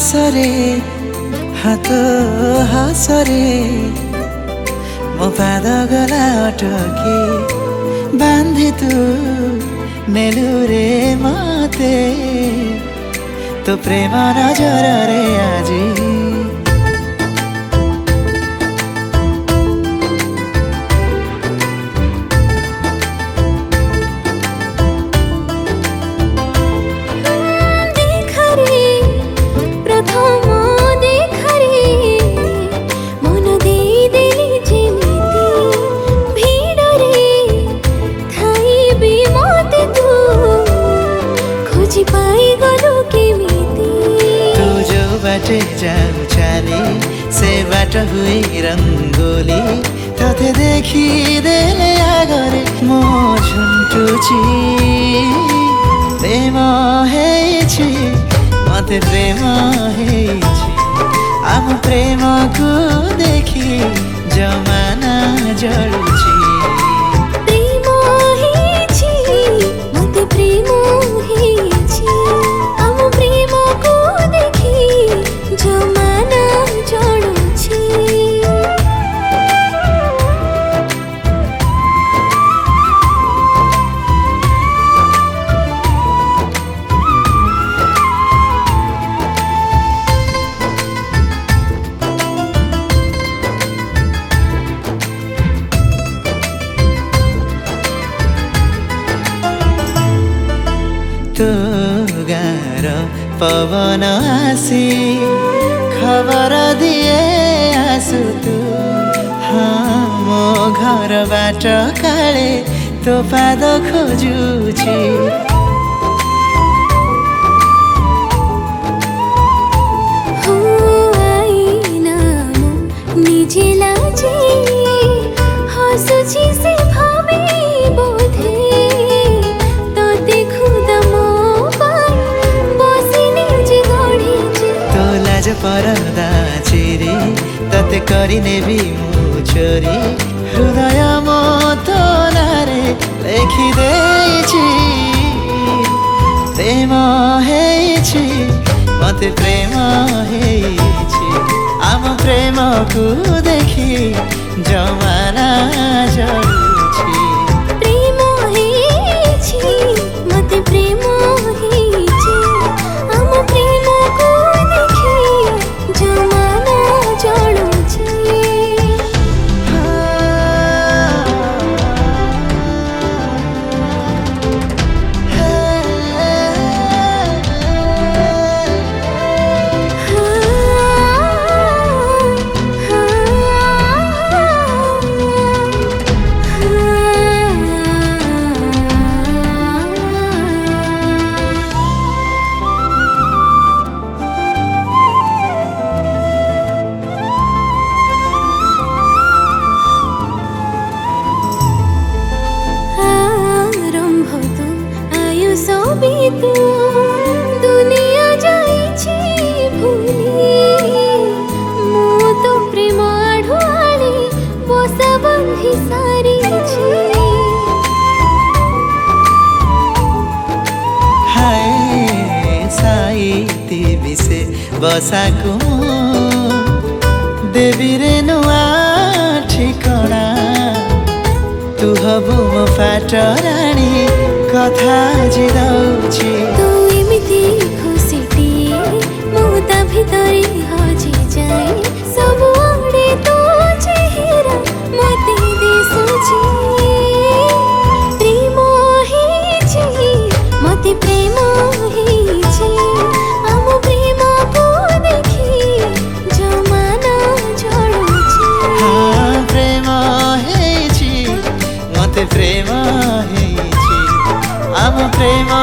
हसरे हातो हसरे मो पाद गला अटके बांधे तू नेलुरे मते तो प्रेम नजर रे आजी बाटे जाऊ चाली से बाट हुए रंगोली तथे देखी देले आगरे मो झुंटुची प्रेम हेछि मते प्रेम हेछि आम प्रेम को देखी जमाना जलुची तो गार पवन आसी खबर दिए आसु तू हाँ मो घर बाट काले तो पाद खोजुची निजे लाजे हसुची से भावे बोधे तो देखू परदा चिरी तते करिने भी मु चोरी हृदय मो तोलारे लेखि देछि प्रेम हेछि मते प्रेम हेछि आम प्रेम को देखी जमाना जलुछि प्रेम हेछि मते प्रेम हेछि आम प्रेम को तू दुनिया जाइछि भूली मु तो प्रेम आढ़ुआली बसा बंधी सारिछि हाय साईती बिसे बसा को देवी रे नुआ ठिकଣା तू हबु मो पाटराणी कथा जिदौछि तू एमिति खुशीटिए मो ता भितरे हजि जाए सब आड़े तो चेहरा मते दिसुछि प्रेम हेछि मते प्रेम हेछि आम प्रेम को देखी जमाना जलुछि हाँ प्रेम हेछि मते प्रेम हेछि आम प्रेम